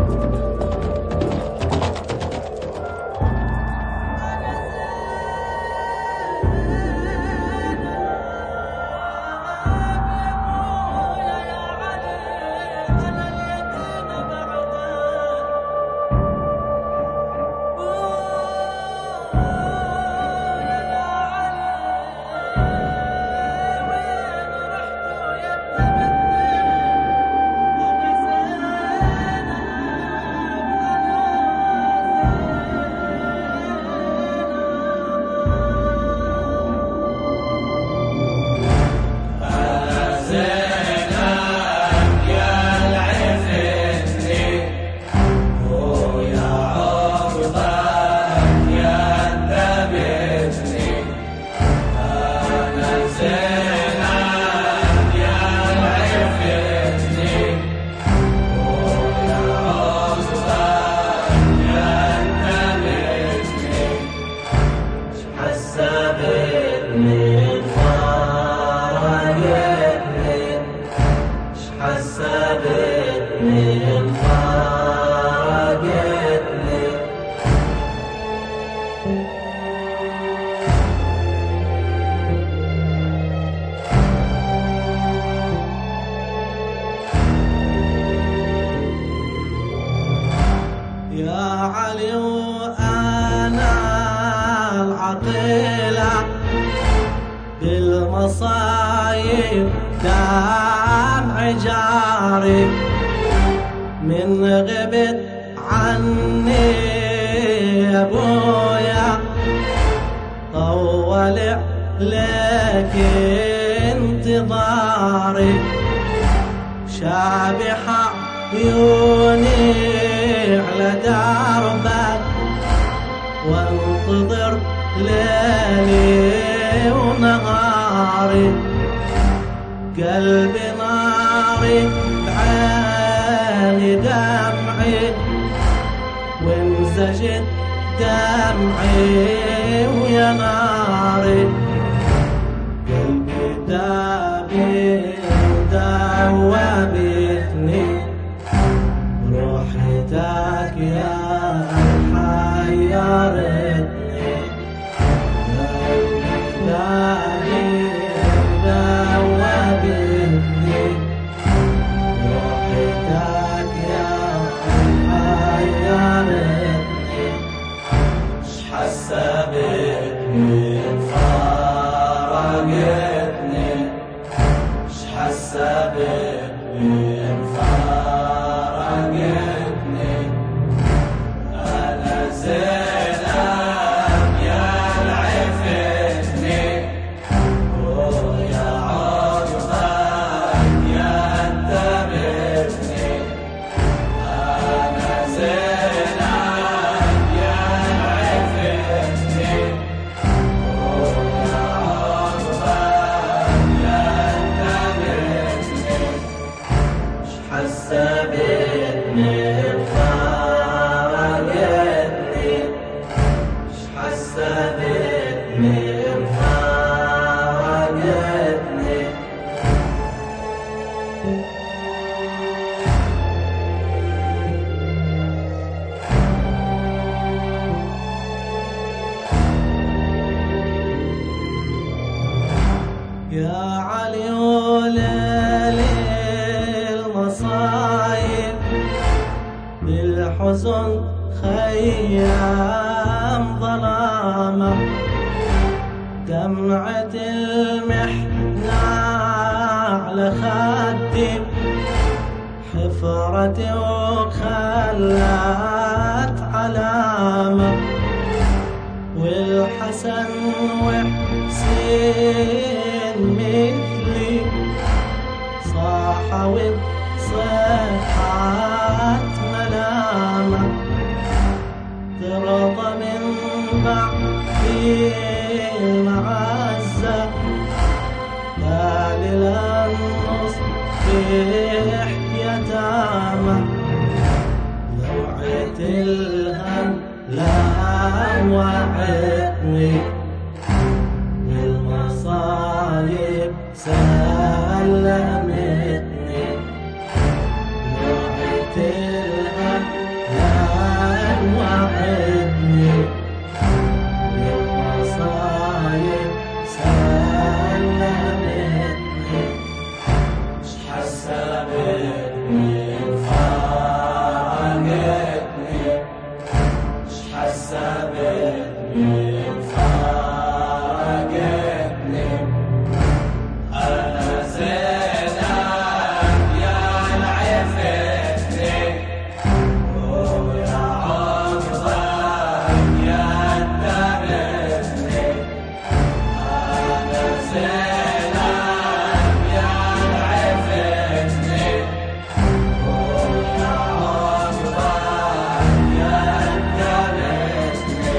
بالمصايب دمع جاري من غبت عني يا ابويا طول لك انتظاري شابح عيوني على دربك وانتظر ليلي ونهاري قلبي ناري بعيني دمعي وانزجت دمعي ويا ناري قلبي دابي ودوبتني روحتك يا حيرتني قلبي دوبتني روحتك يا حيرتني شحسه بك من فارقتني شحسه بك من فارقتني أنا زينب يا العفتني ويا عطفك يا انتبهتني أنا زينب يا العفتني ويا عطفك يا انتبهتني شحسه بك من فارقتني شحسه بك من فارقتني يا علي وليلي المصايب بالحزن خيام ظلامة دمعة المحنة على خدي حفرتي وخلت علامة والحسن وحسين مثلي صاحوا صيحات ملامة ترضى من بعدي المعزة لا للنصبح يتامى لوعة الهم لا وعدني بالمصايب سلمتني لوعة الهم فارقتني حسبتني فارقتني أنا زينب يا العفتني ويا عقبك يا الدبتني أنا زينب يا العفتني ويا عقبك يا الدبتني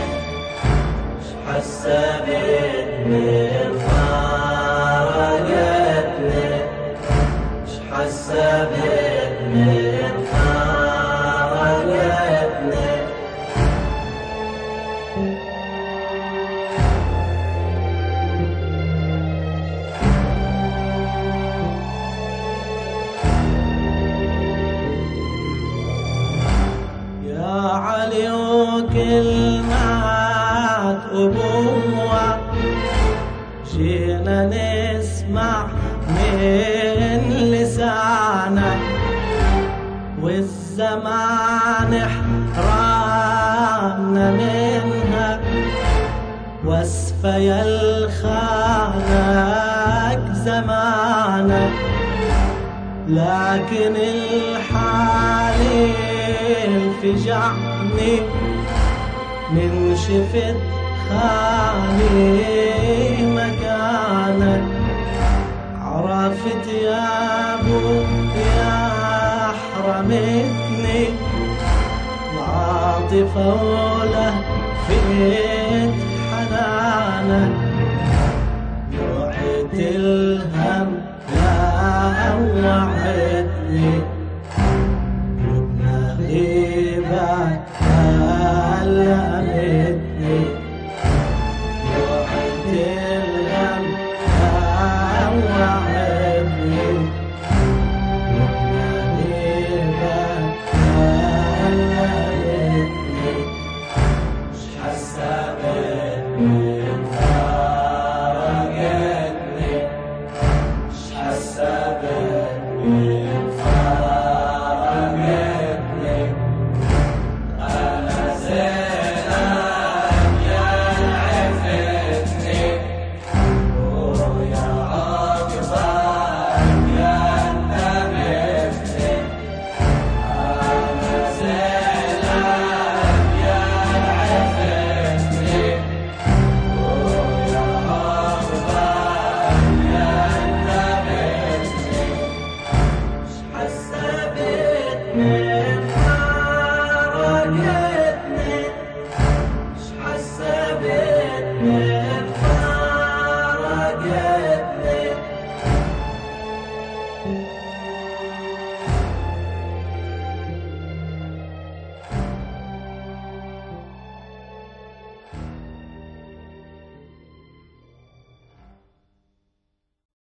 حسبتني فارقتني حسبتني فارقتني يا علي وكلمات أبوة جينا نسمع من لسانك والزمان حرامنا منها واسفة يا الخانك زمانك لكن الحالي فجعني من شفت خالي مكانك عرفت يا ابو يا حرمتني العاطفة ولهفت حنانك وعدت الهم لا وعدني